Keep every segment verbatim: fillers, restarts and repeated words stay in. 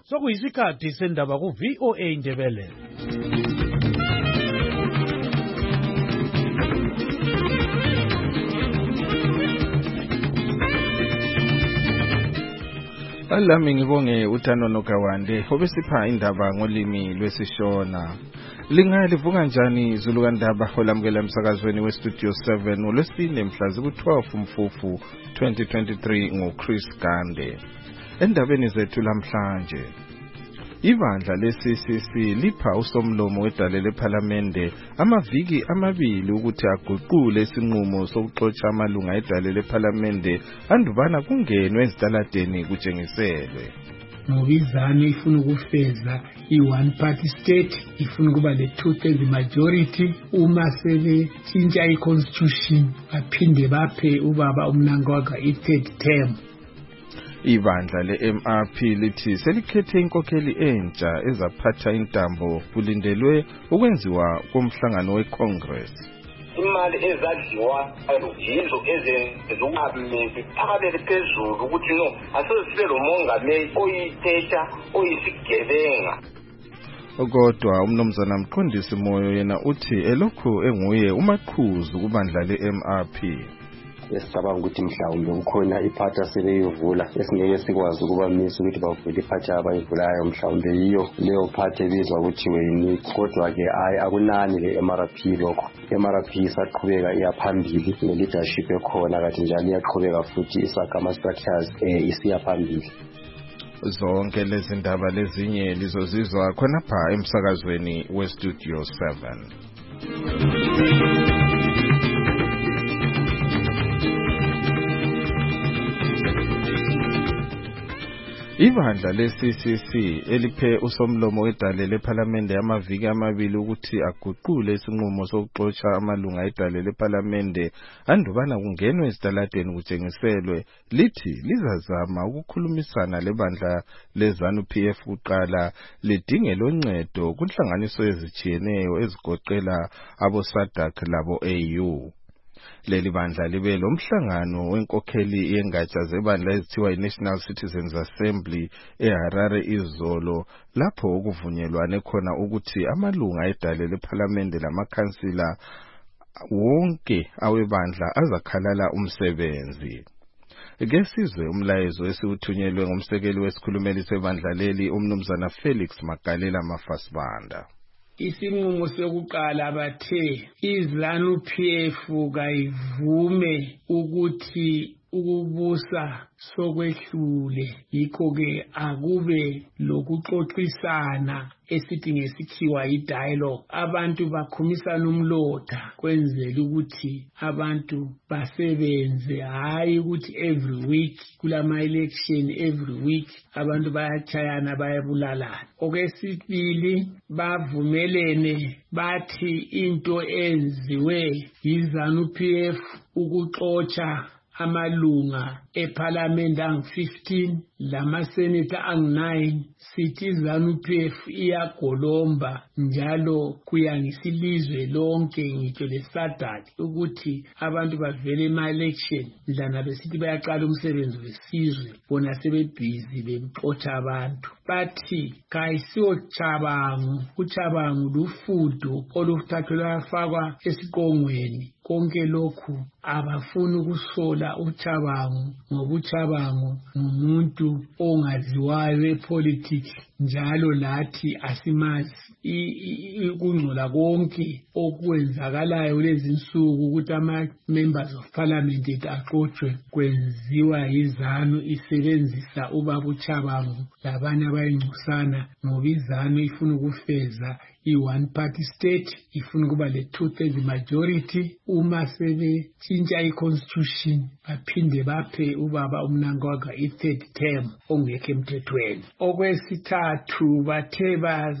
sokuyisikhathi sendaba ku V O A Ndebele. Alami ngibonge uThano Nogawande obesipha indaba ngolimi lwesishona. Linga livuka kanjani Zulu kaNdaba olamukela emsakazweni we Studio seven ngolwesine mhla ziku-twelve Mfufu twenty twenty-three ngoChris Gande. Endabeni zethu lamhlanje, ibandla le-C C C lipha usomlomo wedale lephalamende amaviki amabili ukuthi aguqule isinqumo sokuxotsha amalunga edale lephalamende andubana kungenwe ezitaladeni kutshengiselwe. Ngobizana ifuna ukufeza i-one party state, ifuna ukuba le two-thirds majority. Uma sebetshintsha i-constitution baphinde baphe ubaba uMnangagwa i-third term. Ibandla le-M R P lithi selikhethe inkokheli entsha ezaphatha intambo kulindelwe ukwenziwa komhlangano we-Congress. Imali ezadliwa yizo ezenzukamenti akabele phezulu ukuthi no asesibe lo mongameli oyithetha oyisigebenga. Kodwa umnomzana Mqondisi Moyo yena uthi elokhu enguye umaqhuzu kubandla le-M R P. Esicabanga ukuthi mhlawumbe ukhona iphathi asebeyivula esingeke sikwazi ukuba misa ukuthi bavule iphathi abayivulayo, mhlawumbe yiyo leyo phathi ebizwa ukuthi weyini. Kodwa-ke hayi akunani le-M R P lokho. I-M R P isaqhubeka iyaphambili ne-leadership ekhona kathi njalo iyaqhubeka futhi isakha ama-structures um isiya phambili. Zonke lezi ndaba lezinye lizozizwa khonapha emsakazweni we-Studio seven. Ibandla le-C C C eliphe usomlomo wedale lephalamende amaviki amabili ukuthi aguqule isinqumo sokuxotsha amalunga edale lephalamende andubana kungenwe ezitaladeni kutshengiselwe, lithi lizazama ukukhulumisana lebandla le-ZANU P F kuqala lidinge loncedo kunhlanganiso ezijiyeneyo ezigoqela abo-SADC labo-A U. Leli bandla libe lomhlangano wenkokheli yengatsha zebandla ezithiwa i-National Citizens Assembly eHarare izolo, lapho okuvunyelwane khona ukuthi amalunga edale lephalamende lamakhansila wonke awebandla azakhalala umsebenzi. Ke sizwe umlayezo esiwuthunyelwe ngumsekeli wesikhulumeli sebandla leli umnumzana Felix Magalela Mafasibanda. Isinqumo sokuqala bathe iZANU P F kayivume ukuthi ukubusa sokwehlule, yikho-ke akube lokuxoxisana esithi ngesikhiwa i-dialogue. Abantu bakhumisana umlotha kwenzela ukuthi abantu basebenze, hayi ukuthi every week kulama election, every week abantu bayachayana bayabulalana. Okwesibili bavumelene bathi into enziwe yiZANU P F ukuxotsha amalunga eParliament angu fifteen lamaseneta angu nine, sithi iZANU P F iyagolomba njalo kuya ngesilizwe lonke ngitsho leSADC ukuthi abantu bavele ema-election lana besithi bayaqala umsebenzi wesizwe, bona sebebhizi bemxotsha abantu. Bathi kayisiwo Chabangu, uChabangu lufudo oluthathwa lwafakwa esiqongweni. Konke lokhu abafuni ukusola uChabangu ngoba uChabangu ngumuntu ongaziwayo epolitics, njalo lathi asimazi. Kungcola konke okwenzakalayo lezi nsuku ukuthi ama-members of parliament aqotshwe kwenziwa yiZANU isebenzisa ubaba uChabangu labanye abayingcosana, ngoba iZANU ifuna ukufeza i-one party state, ifuna ukuba le two-thirds majority. Uma sebetshintsha i-constitution baphinde baphe ubaba uMnangagwa i-third term ongekho emthethweni. Okwesithathu bathe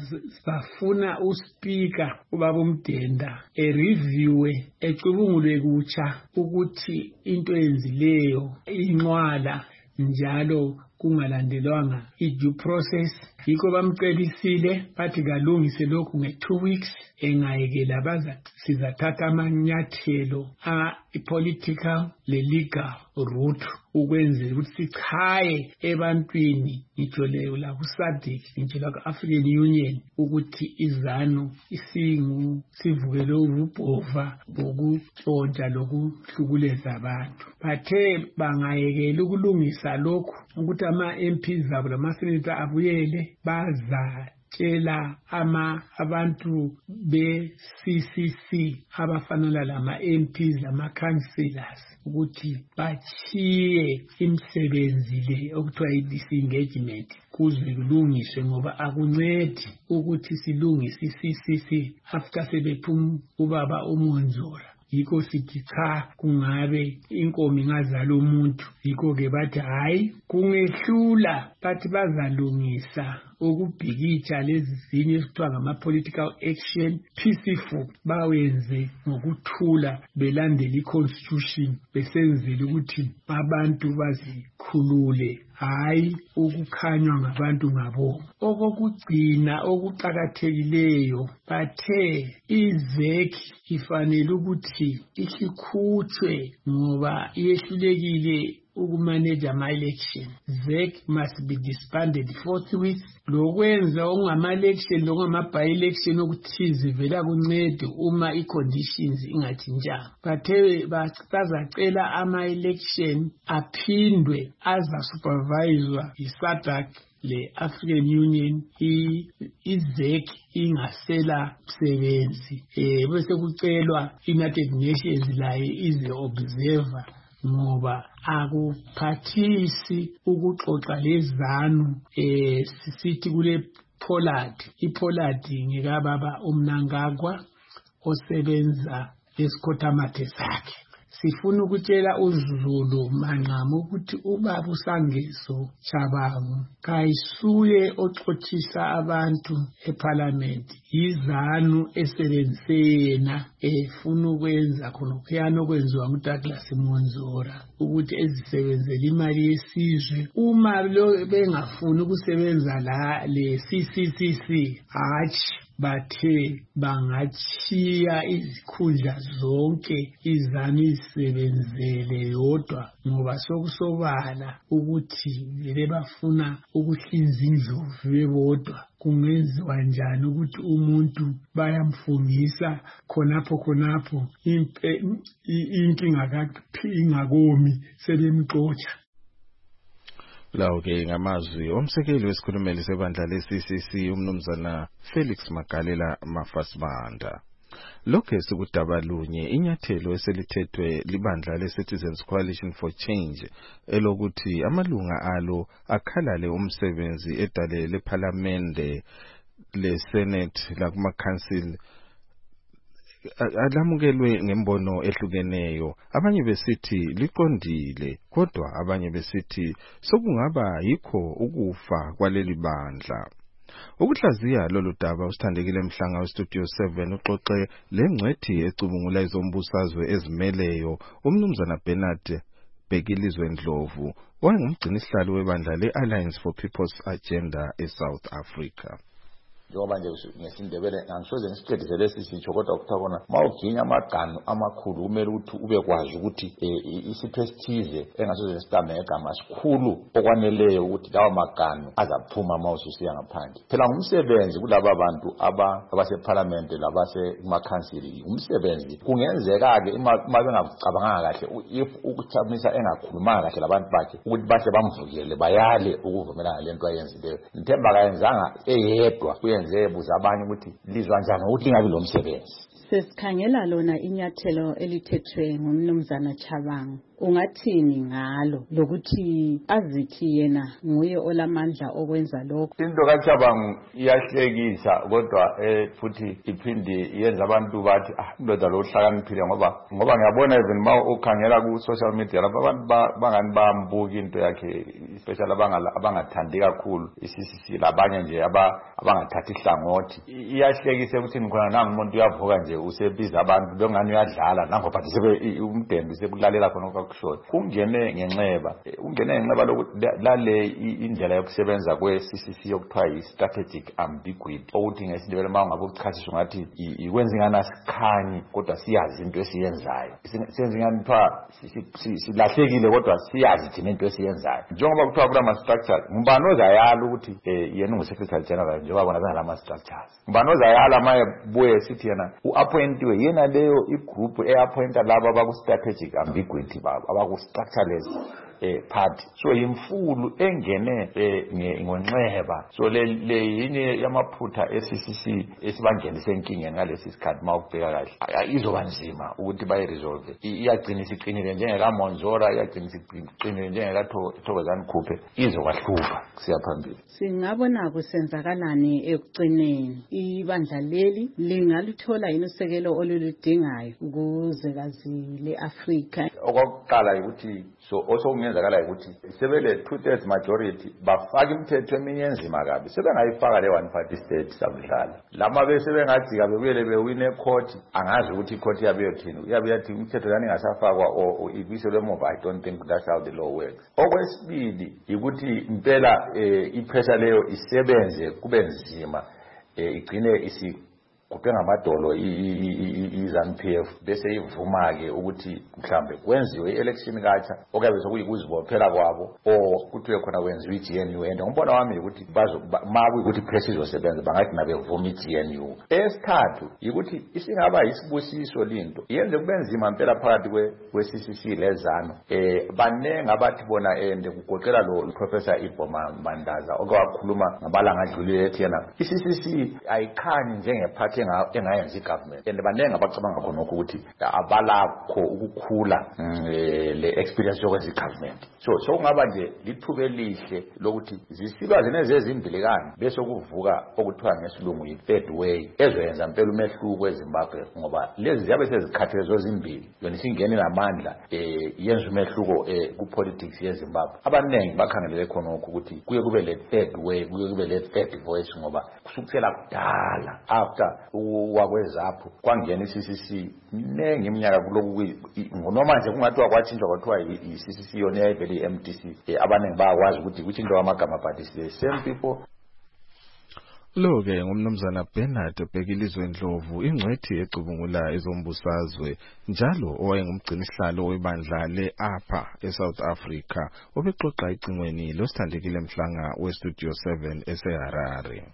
bafuna uSpeaker ubaba uMdenda ereviewe, ecubungulwe kutsha ukuthi into enzileyo inqwala njalo kungalandelwanga i-due process. Yikho bamcelisile bathi kalungise lokhu nge-two weeks engayekela baza sizathatha amanyathelo a-political le-legal route ukwenzela ukuthi sichaye ebantwini ngitsho leyo la ku-SADC ngitsho la ku-African Union ukuthi izanu isingu sivukele ububhova bokutshontsha lokuhlukuleza abantu. Bathe bangayekela ukulungisa lokhu ukuthi ama-M Ps abo lama-senator abuyele baza tshela ama abantu be-C C C abafanele lama-M Ps lama-councillors ukuthi bachiye imisebenzi le okuthiwa i-disengagement kuze kulungiswe ngoba akuncedi ukuthi silungise i-C C C after sebephuma ubaba uMonzora. Yikho sithi cha kungabe inkomo ingazala umuntu. Yikho-ke bathi hayi kungehlula bathi bazalungisa ukubhikitsha lezi zinye esithiwa ngama-political action peaceful bawenze ngokuthula belandela i-constitution besenzela ukuthi abantu bazikhulule hayi ukukhanywa ngabantu ngabo. Okokugcina okuqakathekileyo bathe i-Z E C ifanele ukuthi ikhutshwe ngoba iyehlulekile ukumanage ama-election. Z E C must be disbanded forthwith. Lokwenza okungama-election lokungama-by-election okuthize vela kuncede uma i-conditions ingatshintshanga. Bathe bazacela ama-election aphindwe azasuperviswa yi-SADC le-African Union i-Z E C ingasela msebenzi. Eh bese kucelwa United Nations laye ize observer ngoba akuphathisi ukuxoxa lezanu eh sisithi kule Pollard. iPollard ngekababa uMnangagwa osebenza esikhotamathe sakhe. Sifuna ukutshela uZulu Manqamu ukuthi ubaba uSangeso Chabangu kayisuye oxothisa abantu eParliament. Izanu esebenzisena efuna ukwenza khona kuyana okwenziwa nguDouglas Monzora ukuthi ezisebenzele imali yesizwe. Uma bengafuni ukusebenza la le C C C C hathi bathe bangachiya izikhundla zonke izanu isebenzele yodwa ngoba sokusobala ukuthi vele bafuna ukuhlinza indlovu bebodwa. Kungenziwa njani ukuthi umuntu bayamfungisa khonapho khonapho inkinga ingakomi sebemxotsha. Lawo ke ngamazwi omsekeli wesikhulumeli sebandla le-C C C umnumzana Felix Magalela Mafasibanda. Lokho sikudaba lunye inyathelo eselithethwe libandla le-Citizens Coalition for Change elokuthi amalunga alo akhalale umsebenzi edale leParliamente le-Senate la kuma-council alamukelwe ngembono ehlukeneyo. Abanye besithi liqondile kodwa abanye besithi sokungaba yikho ukufa kwaleli bandla. Ukuhlaziya lolu daba usithandekile Mhlanga weStudio seven uxoxe lengcwethi ecubungula izombusazwe ezimeleyo umnumzana Bernard Bhekilizwe Ndlovu wayengumgcini sihlalo webandla le-Alliance for People's Agenda eSouth Africa. Njengoba nje ngesindebele angisoze ngisicedise lesi sitsho kodwa ukuthabona mawuginya amaganu amakhulu kumele ukuthi ube kwazi ukuthi isipho esithize engasoze nisitambe ngegama sikhulu okwaneleyo ukuthi lawo maganu azaphuma mawususiya ngaphandle. Phela ngumsebenzi kulabo bantu abaseParliament labase kuma-council umsebenzi kungenzeka ke uma bengakucabanga kahle if ukuthamisa engakhulumanga kahle labantu bakhe ukuthi bahle bamvukele bayale ukuvumelana lento ayenzileyo. Ngithemba kayenzanga eyedwa kuyenze buza abanye ukuthi lizwa njani ukuthi lingabi lo msebenzi. Sesikhangela lona inyathelo elithethwe ngumnumzana Chabangu. Ungathini ngalo lokuthi azithi yena nguye olamandla okwenza lokho? Into kaChabangu iyahlekisa kodwa futhi iphindi yenza abantu bathi ah indoda lo uhlakaniphile ngoba ngoba ngiyabona even ma ukhangela ku social media lapha abantu bangani bambuka into yakhe especially abangala abangathandi kakhulu isisi labanye nje abangathathi ihlangothi. Iyahlekisa ukuthi ngikhona nangu umuntu uyavuka nje usebiza abantu bengani uyadlala nangoba sebe umdembi sebulalela khona ukusho kungene ngenxeba ungene ngenxeba lokuthi lale indlela yokusebenza kwe C C C yokuthiwa yi strategic ambiguity ukuthi ngesindebele mangabe ukuchasiswa ngathi ikwenza ingana sikhanyi kodwa siyazi into esiyenzayo senze ingani kuthiwa silahlekile kodwa siyazi thina into esiyenzayo njengoba kuthiwa kula ma structures ngubani ozayala ukuthi yena ungu-secretary general njengoba bona bana lama structures ngubani ozayala maye buye sithi yena u-appointiwe yena leyo igroup e-appointa labo abaku-strategic ambiguity babo abaku-structureless eh party so imfulu engene ngonxeba so le yinye yamaphutha e-C C C esibangenise enkingeni ngalesi sikhathi mawubheka kahle izoba nzima ukuthi bayi resolve iyagcina isiqinile njengekaMonzora iyagcina isiqinile njengekathokozani Khuphe izokwahluka siyaphambili singabona kusenzakalani ekugcineni ibandla leli lingaluthola yini usekelo oluludingayo ukuze kazi le-Afrika okokuqala ukuthi so also kungenzakala ukuthi sebele two thirds majority bafaka imithetho eminye enzima kabi sebengayifaka le one party state sabudlala lama bese bengajika bebuyele bewine court angazi ukuthi court yabe yothini uyabe yathi imithetho lani ngasafakwa o ibiselwe emuva I don't think that's how the law works okwesibili ukuthi impela ipressure leyo isebenze kube nzima igcine isi kupenga amadolo i-ZANU P F bese ivuma ke ukuthi mhlambe kwenziwe i-election katsha okabe sokuyikuzibophela kwabo o kuthiwe khona kwenziwe i-G N U and ngombona wami ukuthi bazo maku ukuthi press izosebenza bangathi nabe vuma i-G N U esithathu ukuthi isingaba isibusiso linto yenze kube nzima impela phakathi kwe-C C C lezano eh banenge abathi bona ende kugoqela lo Professor Ibhoma Mandaza okwakhuluma ngabalanga adlulile ethi yena i-C C C ayikhanyi njengephathi engayenza igovernment and banenge abacabanga khona ukuthi abalakho ukukhula le experience yokwenza igovernment so so kungaba nje lithuba elihle lokuthi zisilwa zineze ezimbilikani bese kuvuka okuthiwa ngesilungu yi-third way ezoyenza impela umehluko eZimbabwe ngoba lezi ziyabe sezikhathezo ezimbili yona isingene namandla eh yenza umehluko ku-politics yeZimbabwe abaningi bakhangelele khona ukuthi kuye kube le third way kuye kube le third voice ngoba kusukela kudala after wakwezapho kwangena i-C C C minengi iminyaka kuloku noma nje kungathiwa kwatshintshwa kwathiwa i-C C C yona yayivele i-M D C abaningi bayakwazi ukuthi kutshintshwa amagama but the same people lo ke ngumnumzana Bernard Bhekilizwe Ndlovu ingcwethi ecubungula ezombusazwe njalo owayengumgcini isihlalo webandla le-APA eSouth Africa obexoxa icingweni losithandekile Mhlanga weStudio seven eseHarare.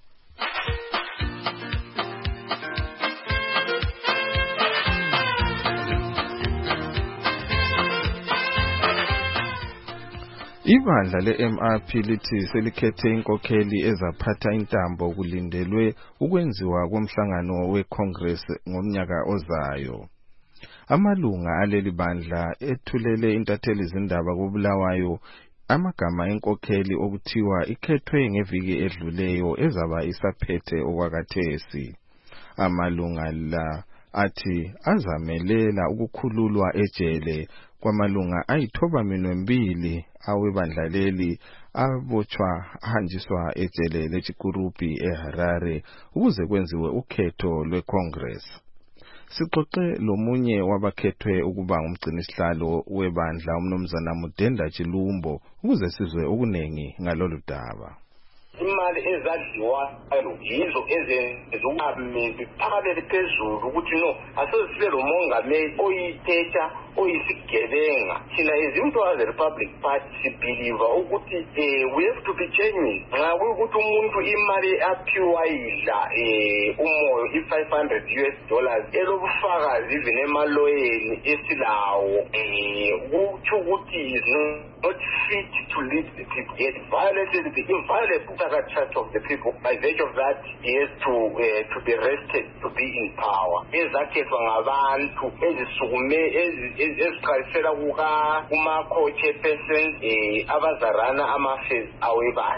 Ibandla le-M R P lithi selikhethe inkokheli ezaphatha intambo kulindelwe ukwenziwa komhlangano we-Congress ngomnyaka ozayo. Amalunga aleli bandla ethulele intatheli izindaba koBulawayo amagama enkokheli okuthiwa ikhethwe ngeviki edluleyo ezaba isaphethe okwakathesi. Amalunga la athi azamelela ukukhululwa ejele kwamalunga ayithoba minwembili awebandla leli abotshwa hanjiswa ejele leChikurupi eHarare ukuze kwenziwe ukhetho lweCongress. Sixoxe lomunye wabakhethwe ukuba ngumgcini isihlalo webandla umnumzana Mudenda Chilumbo ukuze sizwe okunengi ngalolu daba. Imali ezadliwayo yizo ezenzukamenti phakade phezulu ukuthi no asesibe lo mongameli oyithetha oyisigebenga thina izinto as a Republic Party sibelieve ukuthi we have to be genuine nxa kuyukuthi umuntu imali aphiwa yidla umoyo i-five hundred U S dollars elobufakazi even emaloyeni esilawo kutsho ukuthi is not fit to lead the people yet violated the inviolable character of the people by virtue of that he has to uh, to be arrested to be in power ezakhethwa ngabantu ezisukume eziqalisela kuka kuma co-chairpersons abazarana ama-affairs awebandla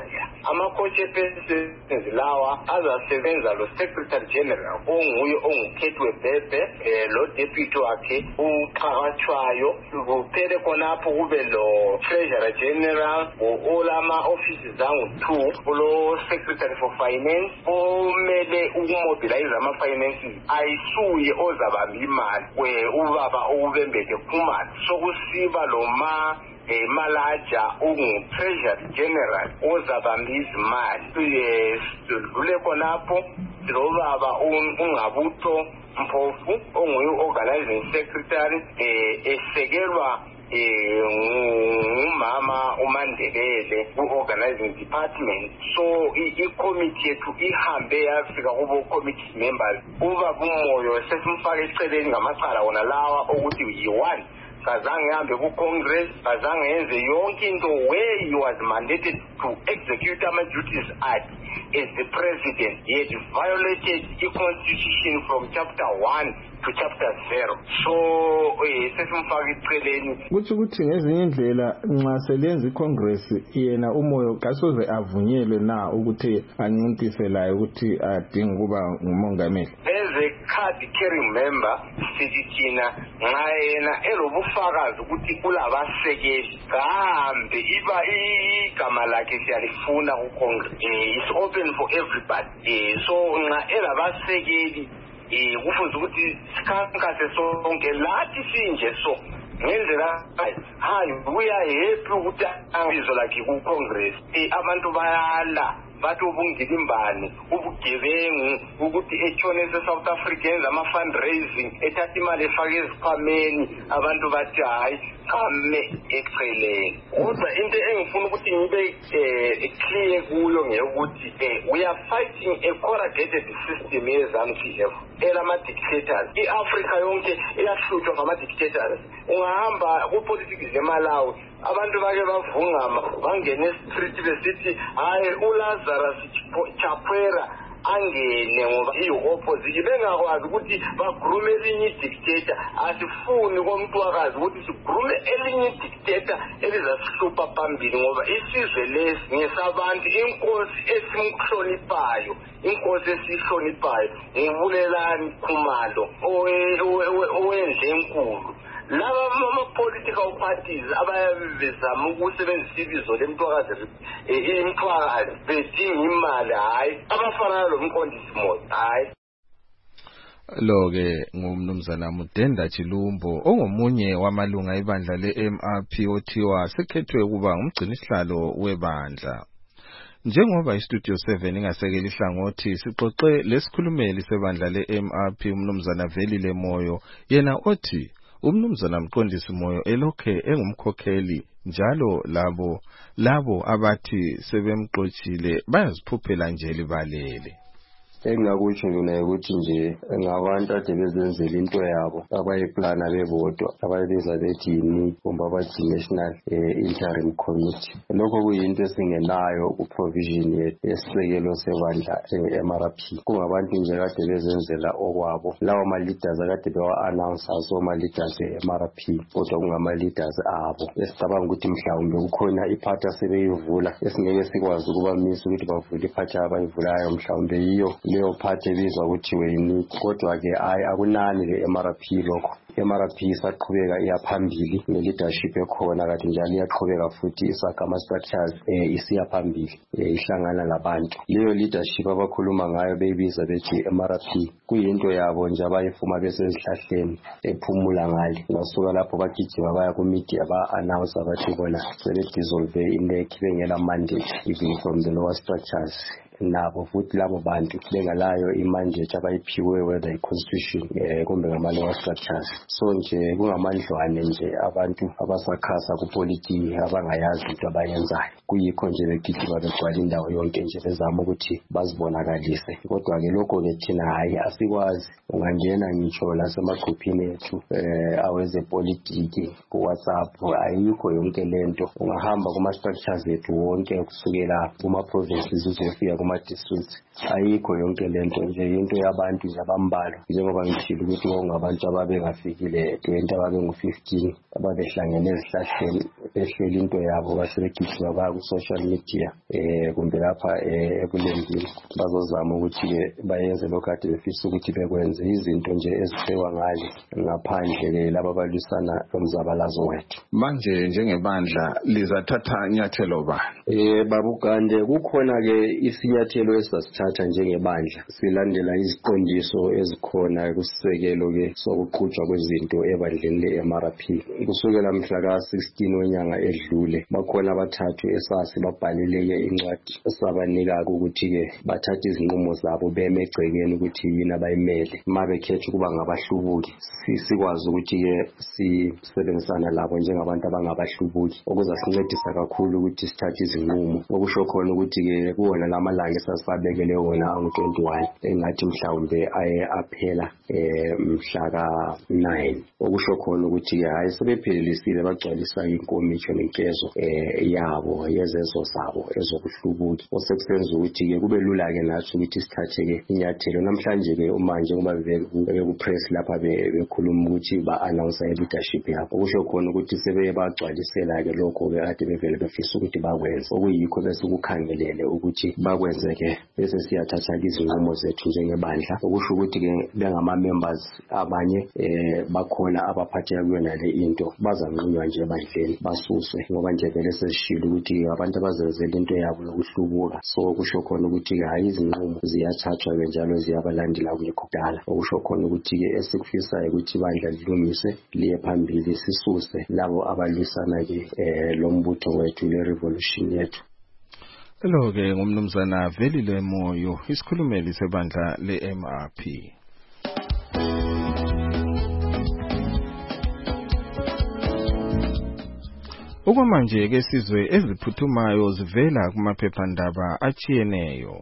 ama-co-chairpersons lawa azasebenza lo secretary general onguye ongukhethwe bebe eh, lo deputy wakhe uqhakathwayo kuphele khonapho kube lo treasurer general olama offices angu-two kulo secretary for finance omele ukumobilize ama-finances ayisuye ozabamba imali ubaba okubembethe khumali sokusiba lo ma eh, malaja ungu-treasury general ozabamba izimali sidlule khonapho silobaba ungabutho Mpofu onguye organizing secretary eh, esekelwa ngumama uMandebele ku-organizing department so i-committee yethu ihambe yafika kubo committee members ubaba uMoyo sesimfake eceleni ngamacala wona lawa okuthi yi-one kazange hambe ku-congress kazange yenze yonke into where he was mandated to execute ama-duties at as the president. He had violated the constitution from chapter one to chapter zero. So sesimfaka eceleni kuthi ukuthi ngezinye indlela nxa selenza icongress yena uMoyo kasoze avunyelwe na ukuthi ancintise layo ukuthi adinga kuba ngumongameli. As a card carrying member sithi thina nxa yena elobufakazi ukuthi kulabasekeli kahambe iba igama lakhe siyalifuna kucongress. It's open for everybody. So nxa elabasekeli eh kufuze ukuthi sikhankase sonke lathi sinje so ngendlela hayi uya happy ukuthi angizo lakhe ku congress eh abantu bayala bathi ubungilimbani ubugebengu ukuthi etshonese South Africa enza ama fundraising ethatha imali efake ezikhwameni abantu bathi hayi kame eceleni kodwa into engifuna ukuthi ngibe clear kuyo ngekuthi we are fighting a corrugated system yeZANU P F elama dictators iAfrica yonke iyahlutshwa ngama dictators ungahamba ku politics eMalawi abantu bake bavungama bangene street besithi hayi uLazarus Chakwera angene ngoba i-opposition bengakwazi ukuthi bagrume elinye dictator asifuni komntwakazi ukuthi sigrume elinye dictator elizasihlupha phambili ngoba isizwe lesi ngesabantu inkosi esimhloniphayo inkosi esihloniphayo ngibulelani Khumalo owenze enkulu laba ama-political parties abayabezama ukusebenzisa ibizo lemntwakazi imthwakazi bedinga imali hayi abafana lo mqondisi moyo hayi lo-ke ngumnumzana Mudenda Chilumbo ongomunye wamalunga ebandla le-M R P othiwa sekhethwe ukuba ngumgcinisihlalo webandla. Njengoba iStudio seven ingasekeli ihlangothi sixoxe lesikhulumeli sebandla le-M R P umnumzana Velile Moyo yena othi umnumzana Mqondisi Moyo elokhe engumkhokheli njalo labo labo abathi sebemxoxile bayaziphuphela nje libalele. Engakutsho mina ukuthi nje ngabantu ade bezenzela into yabo abayiplana bebodwa abayibiza bethi yini kumbe abathi National Interim Committee. Lokho kuyinto esingenayo ku-provision yesisekelo sebandla e-M R P. Kungabantu nje kade bezenzela okwabo lawo ma-leaders akade bewa-announce oma-leaders e-M R P kodwa kungama-leaders abo esicabanga ukuthi mhlawumbe kukhona iphathi asebeyivula esingeke sikwazi ukubamisa ukuthi bavule iphathi abayivulayo mhlawumbe yiyo leyo phathi ebizwa ukuthi wena kodwa ke hayi akunani le-M R P lokho. I-M R P isaqhubeka iyaphambili ne-leadership ekhona kade njalo iyaqhubeka futhi isakha ama-structures isiya phambili ihlangana labantu. Leyo leadership abakhuluma ngayo beyibiza bethi i-M R P kuyinto yabo nje abayifuma besezihlahleni ephumula ngale basuka lapho bagijima baya ku-media ba-announce abathi bona sebe-dissolve inec bengela mandate even from the lower structures nabo futhi labo bantu bengalayo imandate abayiphiwe whether i-constitution kumbe ngama-lower structures. So nje kungamandlwane nje abantu abasakhasa kupolitiki abangayazi into abayenzayo kuyikho nje begijima begcwala indawo yonke nje bezama ukuthi bazibonakalise kodwa-ke lokho-ke thina hhayi asikwazi. Ungangena ngitsho lasemagruphini ethu awezepolitiki ku-WhatsApp ayikho yonke lento. Ungahamba kuma-structures ethu wonke kusukela kuma-provinces uzofika kuma ama-districts ayikho yonke lento nje into yabantu abambalo njengoba ngithile ukuthi kwakungabantu ababengafikile twenty ababengu-fifteen ababehlangene ezihlahleni behleli into yabo basebegijima baya ku-social media eh kumbe lapha ekulendini bazozama ukuthi-ke bayenze lokhu kade befisa ukuthi bekwenze izinto nje ezibhekwa ngale ngaphandle laba abalwisana lomzabalazo wethu. Manje njengebandla lizathatha inyathelo bani? Eh babugande kukhona-ke isinyathelo esasithatha njengebandla silandela iziqondiso ezikhona kusisekelo-ke sokuqhutshwa kwezinto ebandleni le-M R P. Kusukela mhla ka-sixteen wenyanga edlule bakhona abathathu esasi babhalile-ke incwadi esabanika ukuthi-ke bathathe izinqumo zabo beme egcekeni ukuthi yini abayimele uma bekhetha ukuba ngabahlubuki sikwazi ukuthi-ke sisebenzisana labo njengabantu abangabahlubuki okuzasincedisa kakhulu ukuthi sithathe izinqumo okusho khona ukuthi-ke kuwona lamalanga esasibabekele wona angu-twenty-one engathi mhlawumbe aye aphela um mhla ka-nine okusho khona ukuthi-ke hhayi sebephelelisile bagcwalisa inkomitsho nenkezo um yabo yezezo zabo ezokuhlubuki osekusenza ukuthi-ke kube lula-ke nathi ukuthi sithathe-ke inyathelo namhlanje-ke manje ngoba bekupress lapha bekhuluma ukuthi ba-announce i-leadership yabo okusho khona ukuthi sebeye bagcwalisela-ke lokho-ke kade bevele befisa ukuthi bakwenze okuyikho bese kukhangelele ukuthi bakwenze-ke bese siyathatha-ke izinqumo zethu njengebandla okusho ukuthi-ke bengama-members abanye um bakhona abaphatheka kuyona le into bazanqunywa nje ebandleni basuswe ngoba nje vele sesishilo ukuthi abantu abazenzela into yabo yokuhlubuka so kusho khona ukuthi-ke hhayi izinqumo ziyathathwa-ke njalo ziyabalandela kuyekho kudala okusho khona ukuthi-ke esikufisayo ukuthi ibandla lilungiswe liye phambili sisuse labo abalwisana-ke um lo mbutho wethu le-revolution yethu. Lo-ke ngumnumzana Velile Moyo isikhulumeli sebandla le-M R P. Okwamanje-ke sizwe eziphuthumayo zivela kumaphephandaba achiyeneyo.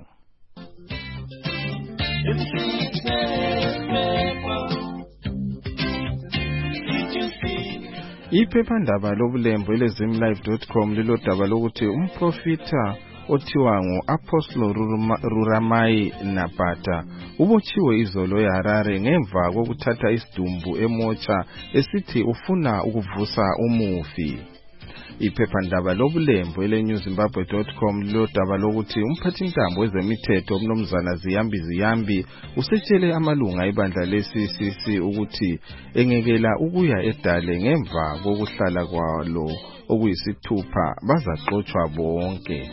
Iphephandaba lobulembo elezimlive dot com lilodaba lokuthi umprofita othiwa ngu-Apostle Ruramai Napata ubotshiwe izolo eHarare ngemva kokuthatha isidumbu emotsha esithi ufuna ukuvusa umufi. Iphephandaba lobulembo ele-newzimbabwe dot com lilodaba lokuthi umphathintambo wezemithetho umnumzana Ziyambi Ziyambi usetshele amalunga ibandla le-C C C ukuthi engekela ukuya edale ngemva kokuhlala kwalo okuyisithupha bazaxotshwa bonke.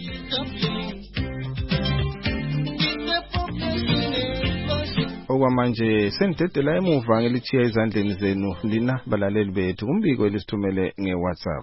Okwamanje sendedela emuva ngelithiya ezandleni zenu lina balaleli bethu kumbiko elisithumele nge-WhatsApp.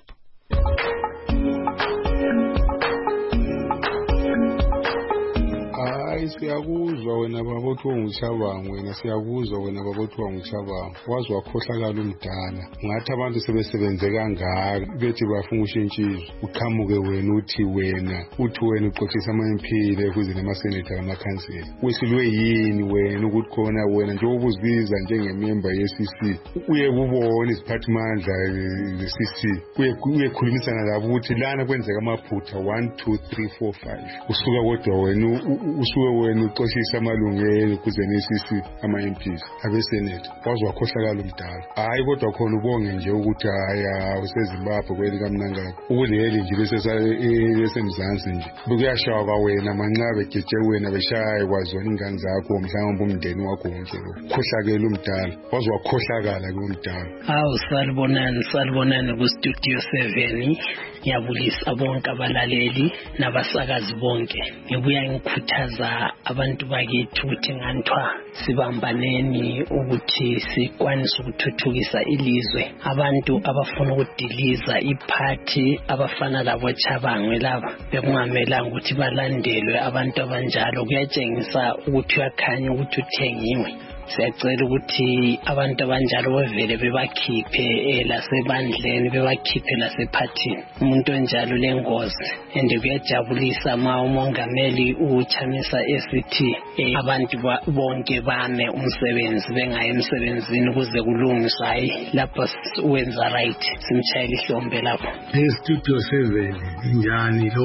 Siyakuzwa wena babothiwa nguChabangu wena siyakuzwa wena babothiwa nguChabangu wazi wakhohlakala umdala ngathi abantu sebesebenze kangaka bethi bafuna ushintshizwe uqhamuke wena uthi wena uthi wena uxoxisa ama-M P kuze namaseneta kamakhansela wesilwe yini wena ukuthi khona wena nje ubuzibiza njengemember ye-C C uye kubona iziphathimandla ze-C C uye khulumisana labo ukuthi lana kwenzeka amaphutha one two three four five usuka kodwa wena usuke wena uxoxisa amalungelo kuze ne-C C ama-M Ps abeseneta wazi wakhohlakala umdala hayi kodwa khona ubonge nje ukuthi hayi usezimbabwe kweli kamnangaka ukuleli nje lesemzansi nje bekuyashaywa kwawena mancabe geje wena beshaye kwazona ingane zakho mhlawumbe umndeni wakho wonke lo khohlakela umdala wazi wakhohlakala kumdala. Hawu salibonani salibonani ku-Studio seven ngiyabulisa bonke abalaleli nabasakazi bonke ngibuya ngikhuthaza abantu bakithi ukuthi ngantwa sibambaneni ukuthi sikwanise ukuthuthukisa ilizwe abantu abafuna ukudiliza iphathi abafana labo Chabangu laba bekungamelanga ukuthi balandelwe abantu abanjalo kuyatshengisa ukuthi uyakhanya ukuthi uthengiwe. Siyacela ukuthi abantu abanjalo bevele bebakhiphe lasebandleni bebakhiphe lasephathini umuntu onjalo lengozi ende kuyajabulisa ma umongameli uchamisa esithi abantu bonke bame umsebenzi bengayi emsebenzini kuze kulungiswe hayi lapho wenza right simtshayela ihlombe lapho. eStudio seven njani lonke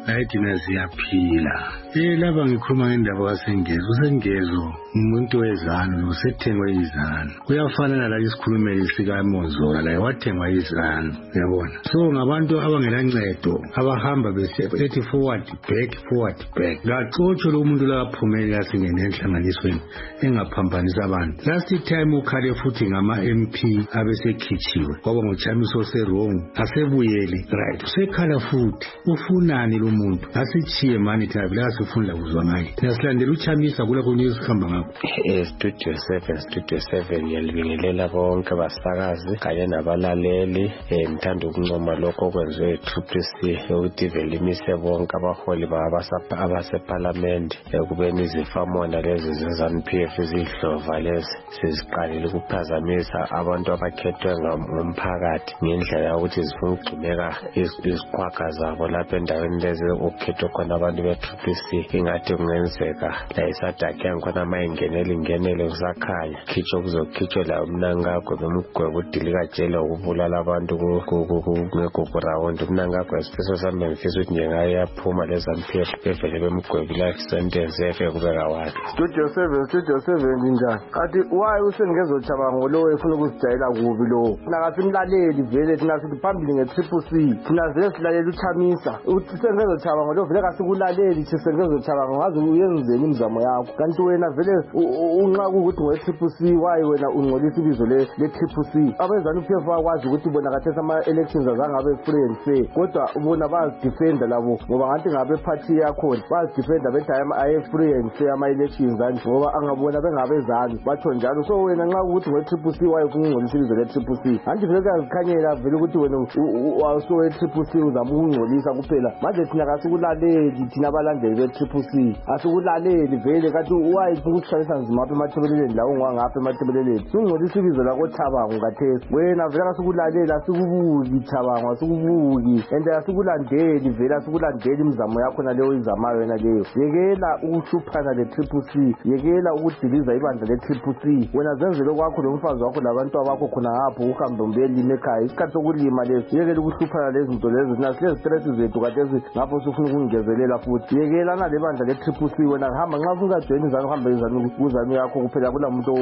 hayi thina siyaphila. Eh lapha ngikhuluma ngendaba kaSengezo. uSengezo umuntu wezanu nosethengwe izanu. Kuyafana nala isikhulumeli sika Mozola la wathengwa izanu, uyabona. So ngabantu abangelancedo abahamba besethi forward back forward back. Ngacotsho lo muntu la phumeli asingene enhlanganisweni engaphambanisa abantu. Last time ukhale futhi ngama M P abesekhichiwe kwaba ngochamiso se wrong asebuyeli right. Sekhala futhi ufunani lo muntu asichiye mani thabila asifunda kuzwa ngaye. Nasilandela uchamisa kula kunye sikhamba ngakho. Eh Studio seven Studio seven yalibingelela bonke abasakazi kanye nabalaleli. Eh ngithanda ukuncoma lokho kwenziwe Triple C ukuthi vele imise bonke abaholi babasapha abaseparlament ekubeni izifamona lezi zeZANU P F izihlova lezi siziqalile ukuphazamisa abantu abakhethwe ngomphakathi ngendlela ukuthi zifuna ukugcineka izikhwaka zabo lapha endaweni lezi okukhethwe khona abantu be-Triple C. Ingathi kungenzeka la isadakhe khona mayingenele ingenele kusakhanya khitsho kuzokhitshwe la umnankagwe nomgwebo udilika tshela ukubulala abantu ngegubhu rawundi. Umnankagwe esifiso sami ngifisa ukuthi njengaye yaphuma leZANU P F bevele bemgwebu life sentence efe kubeka wakhe. Studio seven Studio seven njani kanti why uSengezo Chabango lo efuna ukuzijayela kubi lo nakasimlaleli vele thina sithi phambili nge-Triple C thina vele silalela uchamisa uthi Sengezo Chabango lo vele kasikulaleli thi Sengezo Chabango ngaze uyenzeni imizamo yakho kanti wena vele unqa ukuthi ngowe-Triple C why wena ungcolisa ibizo le-Triple C. abeZANU P F bakwazi ukuthi bona kathesa ama-elections azangabe free and fair kodwa ubona bazidefenda labo ngoba ngathi ngabe party yakhona bazidefenda bethi aye free and fair ama-elections anje ngoba angabona bengabeZANU batho njalo. So wena nxa ukuthi ngowe-Triple C waye ukungcolisa ibizo le-Triple C anti vele kuyazikhanyela vele ukuthi wena we-Triple C uzama ukungcolisa kuphela. Manje thina kasikulaleli thina abalandeli be-Triple C asikulaleli vele kanti waye ukusishayisa nzima apha emathebeleleni la ungwangapha emathebeleleni singcolisa ibizo lakho Thabango kathesi. Wena vele kasikulaleli asikubuki Thabango asikubuki and asikulandeli vele asikulandeli imizamo yakho naleyo izamayo wena leyo. Yekela ukuhluphana le-Triple C, yekela ukudiliza ibandla le-Triple C. Wena zenzele kwakho lomfazi wakho labantu abakho khona ngapho uhambe mbelima ekhaya isikhathi sokulima lesi. Yekela ukuhluphana lezi zinto lezi thina silezi stress zethu kathesi ngapho usufuna ukungezelela futhi. Yekela na lebandla le-Triple C wena hamba nxa ufuna ukujoyina iZANU uhambe iZANU kuzanu yakho kuphela kula muntu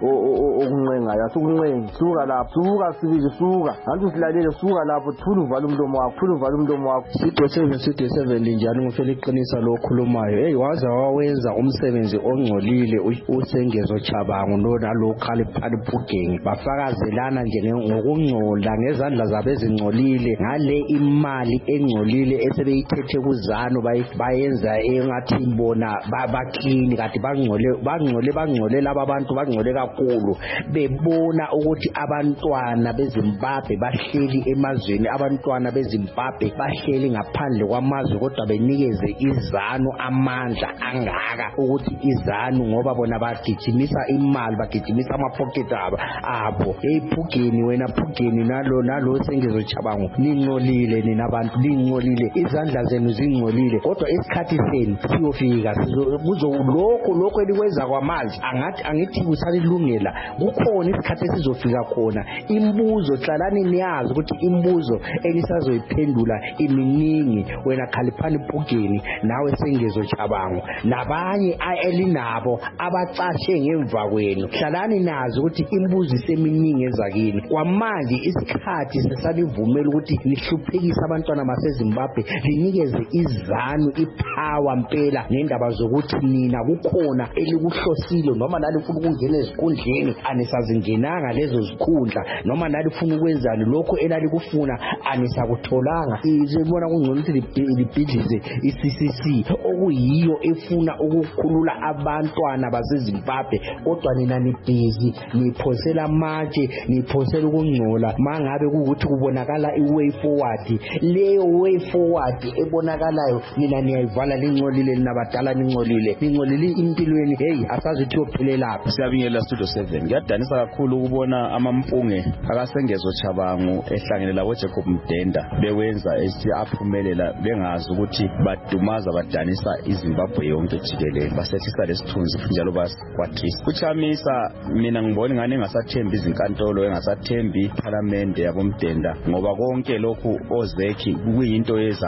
okuncengayo asikuncengi. Suka lapho suka sibili suka anti usilalele suka lapho thula uvale umlomo wakho thula uvale umlomo wakho. Studio seven Studio seven linjani ngifela iqinisa lo khulumayo. Hey waza wawenza umsebenzi ongcolile uSengezo Chabango lo nalo Khaliphani Phugeng bafakazelana nje ngokungcola ngezandla zabo ezingcolile ngale imali engcolile esebeyithethe kuZANU bayenza engathi bona baklini kati bangcole bangcole bangcole laba abantu bangcole kakhulu bebona ukuthi abantwana beZimbabwe bahleli emazweni abantwana beZimbabwe bahleli ngaphandle kwamazwe kodwa benikeze iZANU amandla angaka ukuthi iZANU ngoba bona bagijimisa imali bagijimisa amapocket abo abo. Hey Phugeni wena Phugeni nalo nalo Sengezo Chabango ningcolile nina abantu ningcolile izandla zenu zingcolile kodwa isikhathi senu siyofika sizobuzo lokho lokho elikwenza kwamazi angathi angithi kusalilungela kukhona isikhathi esizofika khona imbuzo hlalani niyazi ukuthi imbuzo enisazoyiphendula iminingi wena Khaliphani Phugeni nawe Sengezo Chabango nabanye elinabo abacashe ngemva kwenu hlalani nazi ukuthi imbuzo iseminingi ezakini kwamanje isikhathi sesalivumela ukuthi nihluphekise abantwana baseZimbabwe linikeze iZANU ipower mpela nendaba zokuthi nina kukhona elikuhlosile noma nalifuna ukungena ezikhundleni anisazingenanga lezo zikhundla noma nalifuna ukwenzani lokho elalikufuna anisakutholanga. Izibona kungcono ukuthi libhidlize i-C C C okuyiyo efuna ukukhulula abantwana baseZimbabwe kodwa nina nibhizi niphosela amatshe niphosela ukungcola mangabe ukuthi kubonakala i-way forward leyo way forward ebonakalayo nina niyayivala lingcolile ninabadala ningcolile ningcolile impilweni. Hey asazithi yophelelapha. Siyabingelela Studio seven ngiyadanisa kakhulu ukubona amampunge akaSengezo Chabango ehlangene labo Jacob Mdenda bewenza ethi aphumelela bengazi ukuthi badumaza badanisa iZimbabwe yonke jikelele basethisa lesithunzi njalo basikwatrisa kuchamisa. Mina ngibona ngane engasathembi izinkantolo engasathembi iParliament yabo Mdenda ngoba konke lokhu ozekhi kuyinto yeZANU P F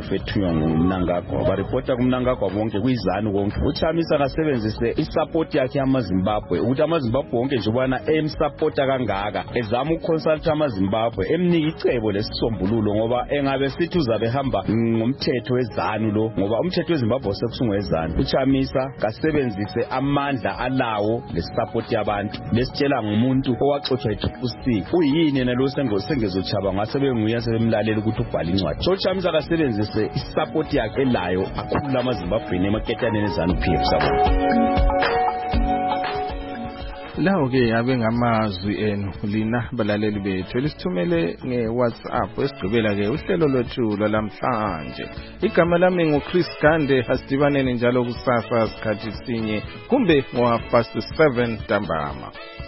life ethunywa nguMnangagwa baripota kuMnangagwa bonke kuyizanu konke uChamisa kasebenzise isupport yakhe yamaZimbabwe ukuthi amaZimbabwe wonke nje ubana emsupporta kangaka ezama uconsult amaZimbabwe emnika icebo lesisombululo ngoba engabe sithi uzabe hamba ngomthetho wezanu lo ngoba umthetho weZimbabwe sekusungwezanu uChamisa kasebenzise amandla alawo lesupport yabantu lesitshela ngumuntu owaxotsha iTriple C uyini yena lo sengezochaba ngasebe nguye sebemlalela ukuthi ubhala incwadi so uChamisa kasebenzise isupport yakhe elayo akhulula amaZimbabwe emaketaneni ezanu P F sabo lawo ke abe ngamazwi enu lina balaleli bethu lisithumele ngeWhatsApp esigqibela ke uhlelo lwethu lwalamhlanje igama lami nguChris Gande asidibaneni njalo kusasa sikhathi sinye kumbe ngo half past seven ntambama.